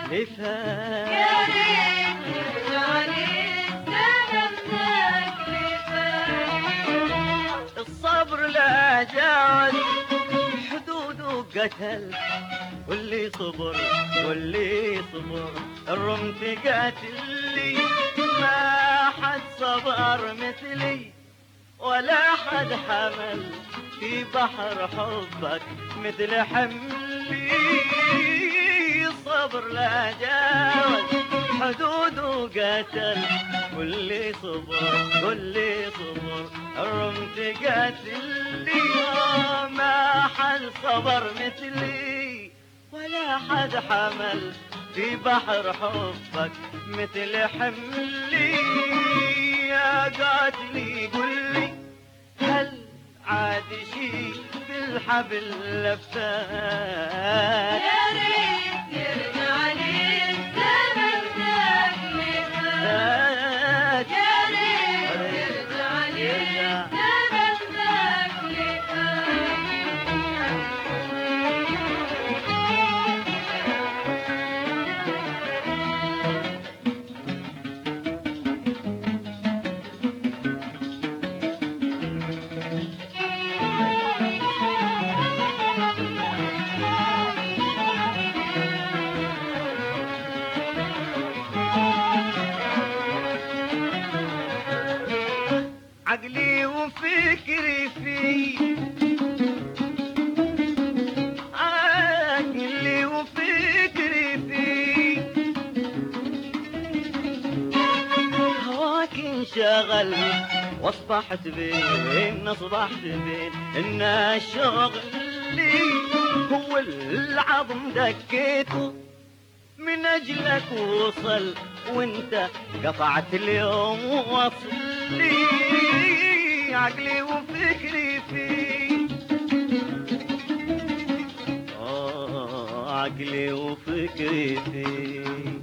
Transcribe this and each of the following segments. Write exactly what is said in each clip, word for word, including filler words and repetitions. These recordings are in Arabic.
لفات. يا ريت يرجع للزمن ذاك لفات. الصبر لا جاوز حدوده قتل، واللي صبر واللي صبر الرمت قاتلي. ما حد صبر مثلي ولا حد حمل في بحر حبك مثل حملي. صبر لا جاوز حدوده قتل، واللي صبر واللي صبر الرمت قاتلي. ما حد صبر مثلي ولا حد حمل في بحر حبك مثل حملي. يا قاتلي قولي هل عاد شي بالحبل لفات؟ يا ريت يرجع للزمن ذاك لفات. يا ريت يرجع للزمن ذاك عقلي وفكري فيه، عقلي وفكري فيه. هواك انشغل واصبحت بين اصبحت بين ان شغلي هو العظم دكيته من اجلك وصل، وانت قطعت اليوم وصلي. عقلي وفكري فيك، آه عقلي وفكري فيك.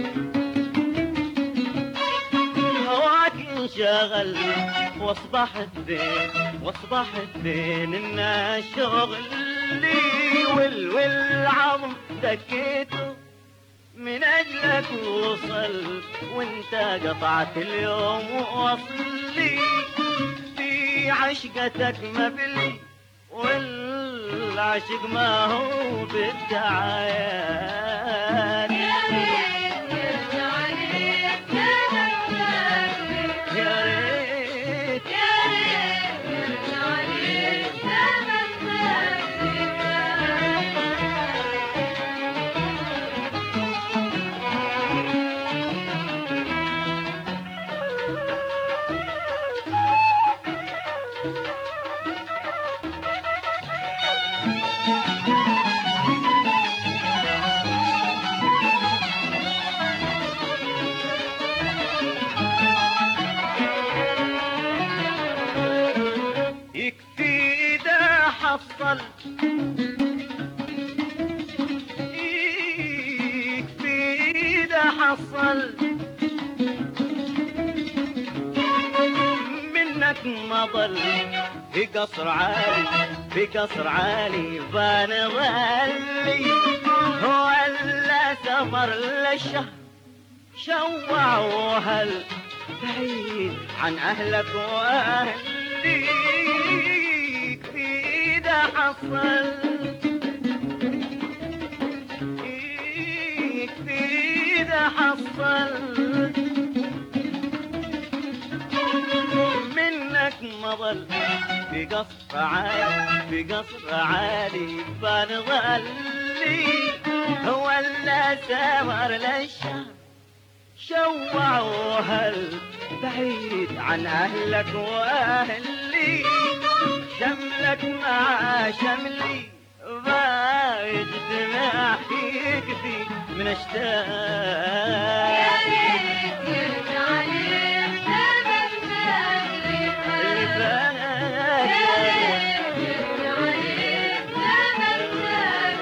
هواك انشغل واصبحت بين واصبحت بين الناس شغلي، وال والعظم دكيته من اجلك وصل، وانت قطعت اليوم وصلي. في عشقتك مبلي والعشق ما هو بالدعايات. يا ريت يرجع للزمن ذاك لفات. يا ريت يا ريت يرجع للزمن ذاك يكفي إذا حصل، يكفي إذا حصل منك ما ضل. في قصر عالي في قصر عالي بان ظلي، ولا سفر للشهر شوع وهل بعيد عن أهلك وأهلي. يكفي إذا حصل، يكفي إذا حصل منك مظل. في قصر عالي في قصر عالي بان ظلي، ولا سفر للشهر شوع وهل بعيد عن أهلك وأهلي. شملك مع شملي بايد دماء يكفي من اشتاق. يا ريت يرجع للزمن ذاك لفات. يا ريت يرجع للزمن ذاك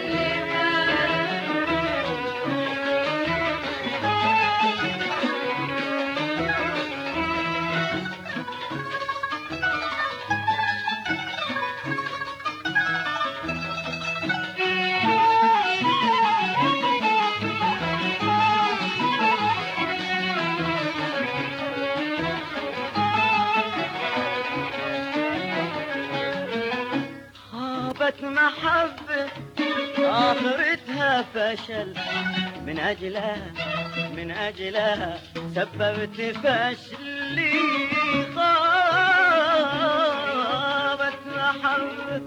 لفات. محبة آخرتها فشل، من أجلها من أجلها سببت فشلي، خابت محبة.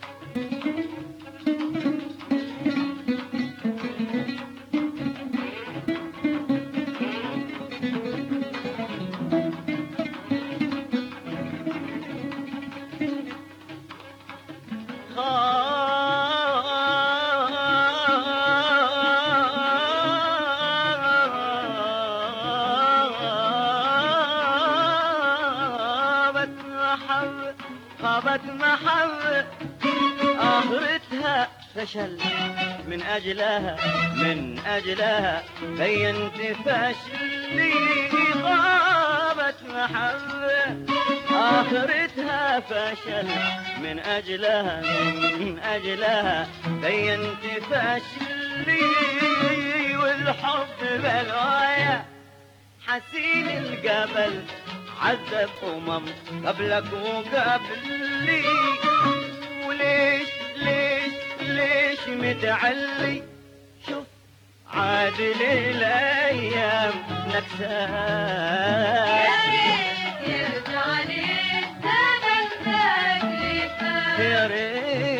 خابت محبة خابت محبة آخرتها فشل، من أجلها من أجلها بينت فشلي، خابت محبة آخرتها فشل، من أجلها من أجلها بينت فشلي، والحب بغاية حسين الجبل عذب أمم قبلك وقبلي، وليش ليش ليش متعلي؟ شوف عادل الأيام نكسان، يا ريت يرجع لي الزمن ذاك اللي فات. يا ريت